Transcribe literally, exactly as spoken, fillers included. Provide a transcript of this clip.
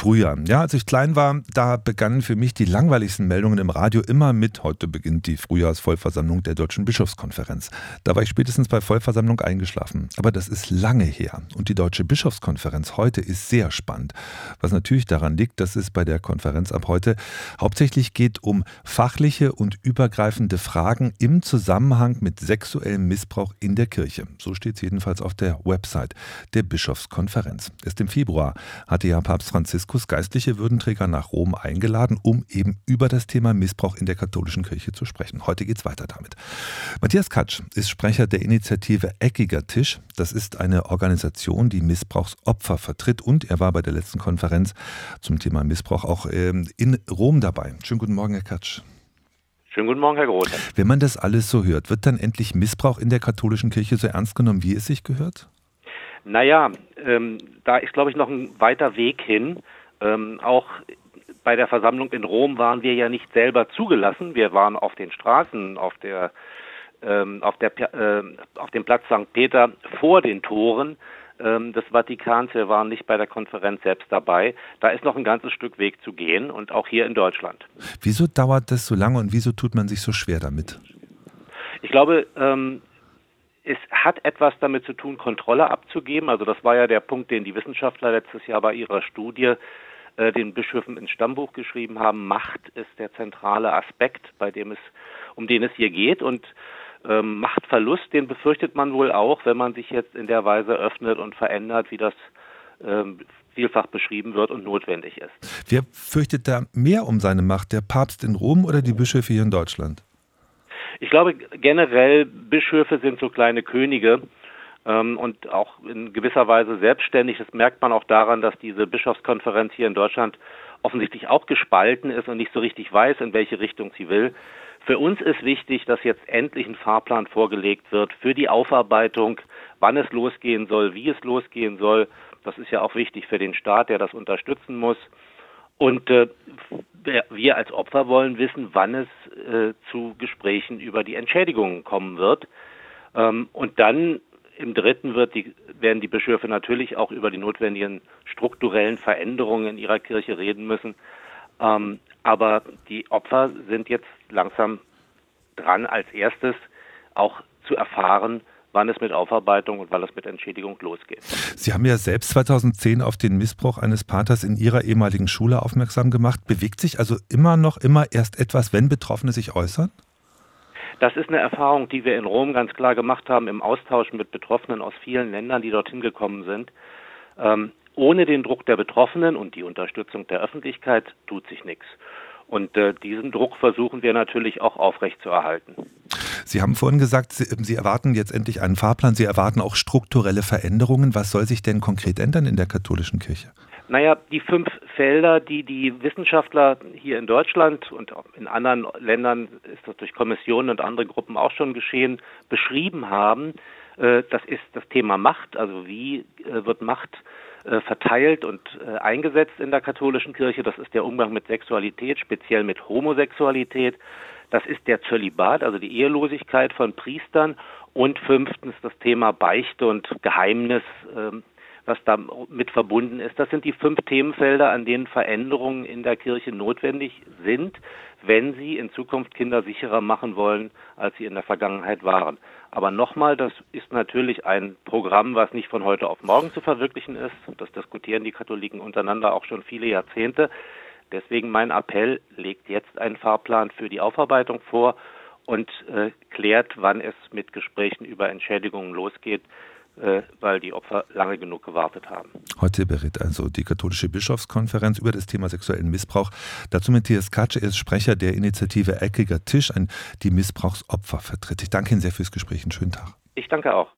Früher. Ja, als ich klein war, da begannen für mich die langweiligsten Meldungen im Radio immer mit: Heute beginnt die Frühjahrsvollversammlung der Deutschen Bischofskonferenz. Da war ich spätestens bei Vollversammlung eingeschlafen. Aber das ist lange her. Und die Deutsche Bischofskonferenz heute ist sehr spannend. Was natürlich daran liegt, dass es bei der Konferenz ab heute hauptsächlich geht um fachliche und übergreifende Fragen im Zusammenhang mit sexuellem Missbrauch in der Kirche. So steht es jedenfalls auf der Website der Bischofskonferenz. Erst im Februar hatte ja Papst Franziskus geistliche Würdenträger nach Rom eingeladen, um eben über das Thema Missbrauch in der katholischen Kirche zu sprechen. Heute geht's weiter damit. Matthias Katsch ist Sprecher der Initiative Eckiger Tisch. Das ist eine Organisation, die Missbrauchsopfer vertritt, und er war bei der letzten Konferenz zum Thema Missbrauch auch ähm, in Rom dabei. Schönen guten Morgen, Herr Katsch. Schönen guten Morgen, Herr Groth. Wenn man das alles so hört, wird dann endlich Missbrauch in der katholischen Kirche so ernst genommen, wie es sich gehört? Naja, ähm, da ist, glaube ich, noch ein weiter Weg hin. Ähm, auch bei der Versammlung in Rom waren wir ja nicht selber zugelassen. Wir waren auf den Straßen, auf der, ähm, auf der, äh, auf dem Platz Sankt Peter vor den Toren ähm, des Vatikans. Wir waren nicht bei der Konferenz selbst dabei. Da ist noch ein ganzes Stück Weg zu gehen, und auch hier in Deutschland. Wieso dauert das so lange und wieso tut man sich so schwer damit? Ich glaube, ähm, es hat etwas damit zu tun, Kontrolle abzugeben. Also das war ja der Punkt, den die Wissenschaftler letztes Jahr bei ihrer Studie äh, den Bischöfen ins Stammbuch geschrieben haben. Macht ist der zentrale Aspekt, bei dem es, um den es hier geht. Und ähm, Machtverlust, den befürchtet man wohl auch, wenn man sich jetzt in der Weise öffnet und verändert, wie das ähm, vielfach beschrieben wird und notwendig ist. Wer fürchtet da mehr um seine Macht, der Papst in Rom oder die Bischöfe hier in Deutschland? Ich glaube, generell Bischöfe sind so kleine Könige ähm, und auch in gewisser Weise selbstständig. Das merkt man auch daran, dass diese Bischofskonferenz hier in Deutschland offensichtlich auch gespalten ist und nicht so richtig weiß, in welche Richtung sie will. Für uns ist wichtig, dass jetzt endlich ein Fahrplan vorgelegt wird für die Aufarbeitung, wann es losgehen soll, wie es losgehen soll. Das ist ja auch wichtig für den Staat, der das unterstützen muss. Und äh, wir als Opfer wollen wissen, wann es äh, zu Gesprächen über die Entschädigungen kommen wird. Ähm, und dann im Dritten wird die, werden die Bischöfe natürlich auch über die notwendigen strukturellen Veränderungen in ihrer Kirche reden müssen. Ähm, aber die Opfer sind jetzt langsam dran, als erstes auch zu erfahren, wann es mit Aufarbeitung und wann es mit Entschädigung losgeht. Sie haben ja selbst zweitausendzehn auf den Missbrauch eines Paters in Ihrer ehemaligen Schule aufmerksam gemacht. Bewegt sich also immer noch immer erst etwas, wenn Betroffene sich äußern? Das ist eine Erfahrung, die wir in Rom ganz klar gemacht haben, im Austausch mit Betroffenen aus vielen Ländern, die dorthin gekommen sind. Ähm, ohne den Druck der Betroffenen und die Unterstützung der Öffentlichkeit tut sich nichts. Und äh, diesen Druck versuchen wir natürlich auch aufrechtzuerhalten. Sie haben vorhin gesagt, Sie, Sie erwarten jetzt endlich einen Fahrplan. Sie erwarten auch strukturelle Veränderungen. Was soll sich denn konkret ändern in der katholischen Kirche? Naja, die fünf Felder, die die Wissenschaftler hier in Deutschland und auch in anderen Ländern, ist das durch Kommissionen und andere Gruppen auch schon geschehen, beschrieben haben, äh, das ist das Thema Macht. Also wie äh, wird Macht äh, verteilt und äh, eingesetzt in der katholischen Kirche? Das ist der Umgang mit Sexualität, speziell mit Homosexualität. Das ist der Zölibat, also die Ehelosigkeit von Priestern. Und fünftens das Thema Beichte und Geheimnis, ähm, was da mit verbunden ist. Das sind die fünf Themenfelder, an denen Veränderungen in der Kirche notwendig sind, wenn sie in Zukunft Kinder sicherer machen wollen, als sie in der Vergangenheit waren. Aber nochmal, das ist natürlich ein Programm, was nicht von heute auf morgen zu verwirklichen ist. Das diskutieren die Katholiken untereinander auch schon viele Jahrzehnte. Deswegen mein Appell, legt jetzt einen Fahrplan für die Aufarbeitung vor und äh, klärt, wann es mit Gesprächen über Entschädigungen losgeht, äh, weil die Opfer lange genug gewartet haben. Heute berät also die katholische Bischofskonferenz über das Thema sexuellen Missbrauch. Dazu Matthias Katsch, er ist Sprecher der Initiative Eckiger Tisch, ein, die Missbrauchsopfer vertritt. Ich danke Ihnen sehr fürs Gespräch. Einen schönen Tag. Ich danke auch.